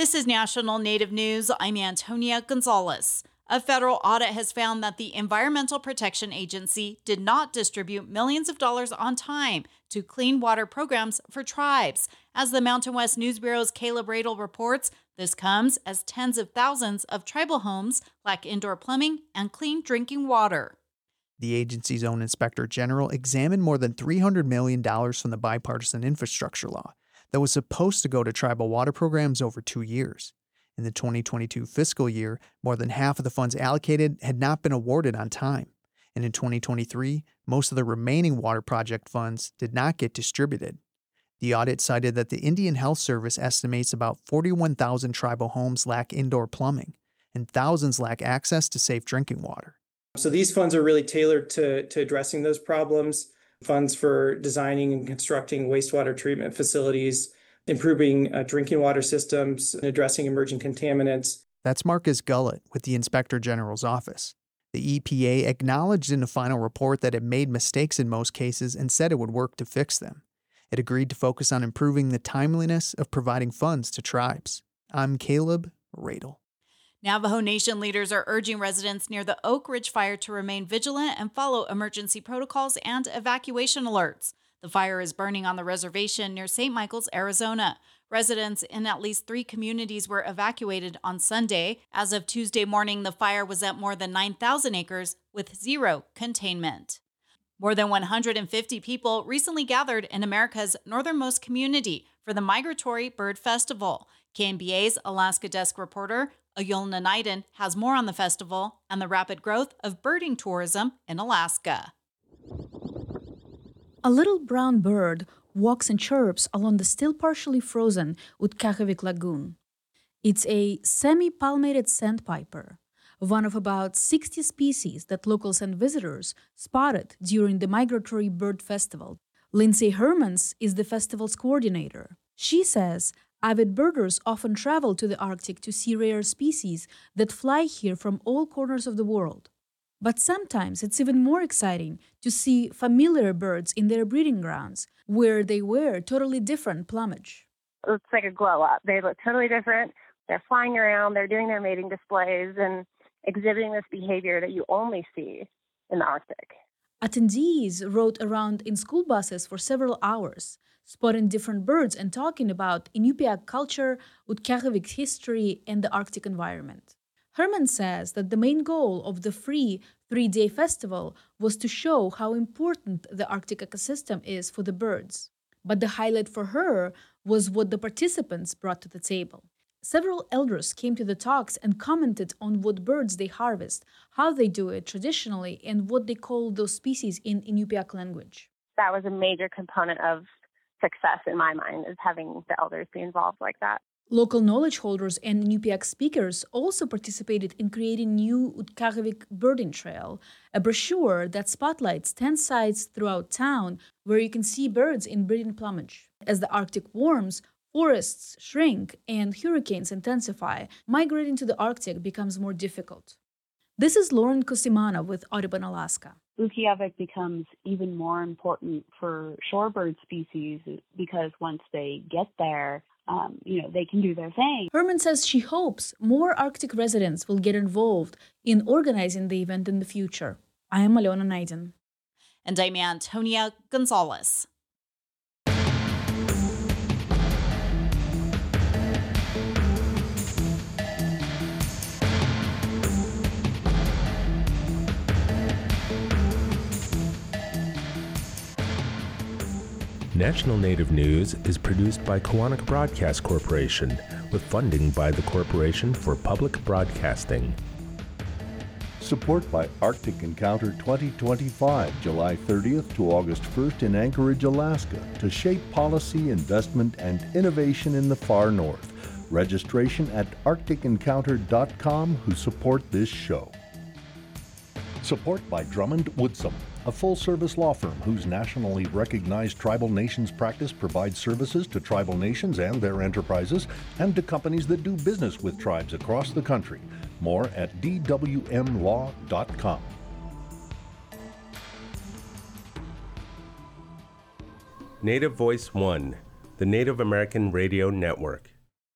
This is National Native News. I'm Antonia Gonzalez. A federal audit has found that the Environmental Protection Agency did not distribute millions of dollars on time to clean water programs for tribes. As the Mountain West News Bureau's Caleb Radel reports, this comes as tens of thousands of tribal homes lack indoor plumbing and clean drinking water. The agency's own inspector general examined more than $300 million from the bipartisan infrastructure law that was supposed to go to tribal water programs over 2 years. In the 2022 fiscal year, more than half of the funds allocated had not been awarded on time. And in 2023, most of the remaining water project funds did not get distributed. The audit cited that the Indian Health Service estimates about 41,000 tribal homes lack indoor plumbing, and thousands lack access to safe drinking water. So these funds are really tailored to addressing those problems. Funds for designing and constructing wastewater treatment facilities, improving drinking water systems, and addressing emerging contaminants. That's Marcus Gullett with the Inspector General's office. The EPA acknowledged in a final report that it made mistakes in most cases and said it would work to fix them. It agreed to focus on improving the timeliness of providing funds to tribes. I'm Caleb Radel. Navajo Nation leaders are urging residents near the Oak Ridge fire to remain vigilant and follow emergency protocols and evacuation alerts. The fire is burning on the reservation near St. Michael's, Arizona. Residents in at least 3 communities were evacuated on Sunday. As of Tuesday morning, the fire was at more than 9,000 acres with zero containment. More than 150 people recently gathered in America's northernmost community for the Migratory Bird Festival. KNBA's Alaska Desk reporter Ayolna Naiden has more on the festival and the rapid growth of birding tourism in Alaska. A little brown bird walks and chirps along the still partially frozen Utkahovik Lagoon. It's a semi-palmated sandpiper, one of about 60 species that locals and visitors spotted during the Migratory Bird Festival. Lindsay Hermans is the festival's coordinator. She says avid birders often travel to the Arctic to see rare species that fly here from all corners of the world. But sometimes it's even more exciting to see familiar birds in their breeding grounds, where they wear totally different plumage. It's like a glow up. They look totally different. They're flying around, they're doing their mating displays and exhibiting this behavior that you only see in the Arctic. Attendees rode around in school buses for several hours, spotting different birds and talking about Inupiaq culture, Utkahovik history, and the Arctic environment. Herman says that the main goal of the free 3-day festival was to show how important the Arctic ecosystem is for the birds. But the highlight for her was what the participants brought to the table. Several elders came to the talks and commented on what birds they harvest, how they do it traditionally, and what they call those species in Inupiaq language. That was a major component of success in my mind, is having the elders be involved like that. Local knowledge holders and Inupiaq speakers also participated in creating new Utkahovik Birding Trail, a brochure that spotlights 10 sites throughout town where you can see birds in breeding plumage. As the Arctic warms, forests shrink and hurricanes intensify, migrating to the Arctic becomes more difficult. This is Lauren Kosimana with Audubon Alaska. Utkahovik becomes even more important for shorebird species because once they get there, they can do their thing. Herman says she hopes more Arctic residents will get involved in organizing the event in the future. I am Alona Naiden. And I'm Antonia Gonzalez. National Native News is produced by Kawanak Broadcast Corporation with funding by the Corporation for Public Broadcasting. Support by Arctic Encounter 2025, July 30th to August 1st in Anchorage, Alaska, to shape policy, investment, and innovation in the far north. Registration at arcticencounter.com, who support this show. Support by Drummond Woodsum, a full-service law firm whose nationally recognized tribal nations practice provides services to tribal nations and their enterprises and to companies that do business with tribes across the country. More at dwmlaw.com. Native Voice One, the Native American Radio Network.